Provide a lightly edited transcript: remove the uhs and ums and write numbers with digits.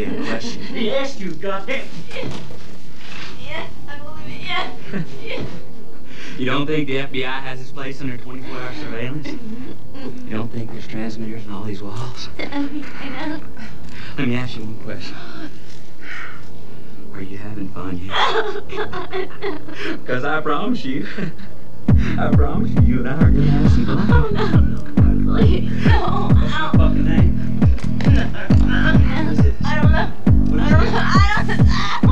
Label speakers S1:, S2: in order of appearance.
S1: goddamn question.
S2: He asked you, goddamn.
S3: Yeah, I believe it, yeah.
S1: You don't think the FBI has its place under 24-hour surveillance? You don't think there's transmitters in all these walls?
S3: I know.
S1: Let me ask you one question. Are you having fun yet?
S3: Oh, God.
S1: Because I promise you, you and I are going to have some fun.
S3: Oh, no, please, no.
S1: What's your fucking name?
S3: I don't know. I don't know.